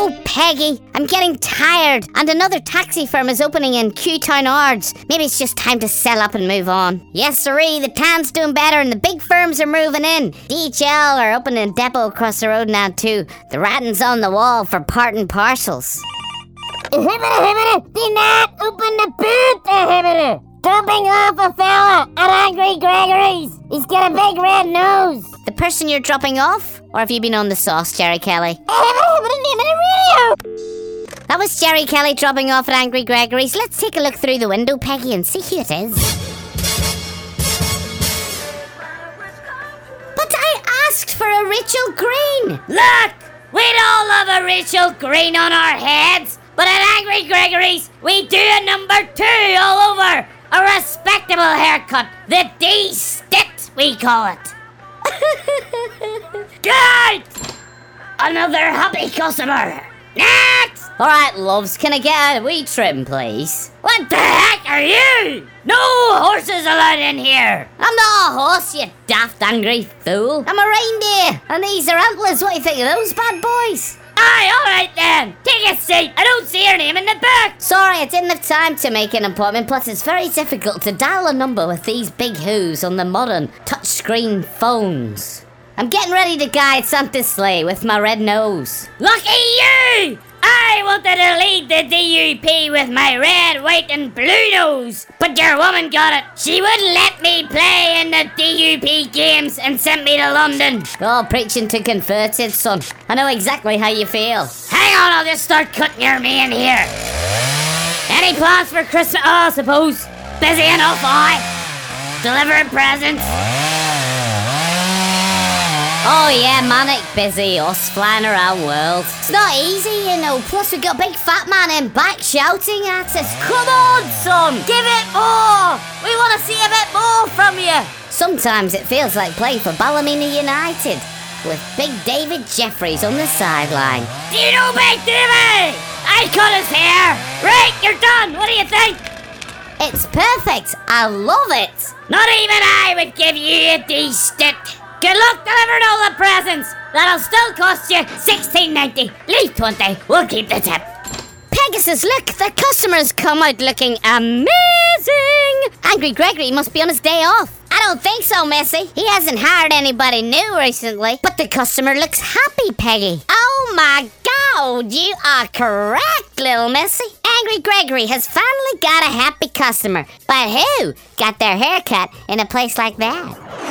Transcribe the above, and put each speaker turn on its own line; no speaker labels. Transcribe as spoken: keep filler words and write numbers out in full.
Oh, Peggy, I'm getting tired, and another taxi firm is opening in Q-Town Ards. Maybe it's just time to sell up and move on. Yes, sirree, the town's doing better and the big firms are moving in. D H L are opening a depot across the road now too. The writing's on the wall for part and parcels.
Do not open the boot, Dumping off a fella at Angry Gregory's. He's got a big red nose.
The person you're dropping off? Or have you been on the sauce, Jerry Kelly? That was Jerry Kelly dropping off at Angry Gregory's. Let's take a look through the window, Peggy, and see who it is. But I asked for a Rachel Green.
Look! We'd all love a Rachel Green on our heads, but at Angry Gregory's, we do a number two all over. A respectable haircut. The D-Stit, we call it. Good! Another happy customer. Next!
Alright, loves, can I get a wee trim, please?
What the heck are you? No horses allowed in here.
I'm not a horse, you daft angry fool. I'm a reindeer, and these are antlers. What do you think of those bad boys?
Aye, alright then. Take a seat. I don't see your name in the book.
Sorry, I didn't have time to make an appointment, plus it's very difficult to dial a number with these big whoos on the modern touchscreen phones. I'm getting ready to guide Santa's sleigh with my red nose.
Lucky you! I wanted to lead the D U P with my red, white and blue nose, but your woman got it. She wouldn't let me play in the D U P games and sent me to London.
Oh, preaching to converted, son. I know exactly how you feel.
Hang on, I'll just start cutting your mane here. Any plans for Christmas? Oh, I suppose. Busy enough, I. Delivering presents.
Oh yeah, manic busy, us flying around world. It's not easy, you know, plus we got big fat man in back shouting at us. Come on, son, give it more! We want to see a bit more from you! Sometimes it feels like playing for Ballymena United, with Big David Jeffries on the sideline.
Do you know Big David? I cut his hair! Right, you're done, what do you think?
It's perfect, I love it!
Not even I would give you a D-Stit. Good luck delivering all the presents. That'll still cost you sixteen ninety. Leave twenty. We'll keep the tip.
Pegasus, look, the customers come out looking amazing. Angry Gregory must be on his day off. I don't think so, Missy. He hasn't hired anybody new recently. But the customer looks happy, Peggy. Oh my God, you are correct, little Missy. Angry Gregory has finally got a happy customer. But who got their hair cut in a place like that?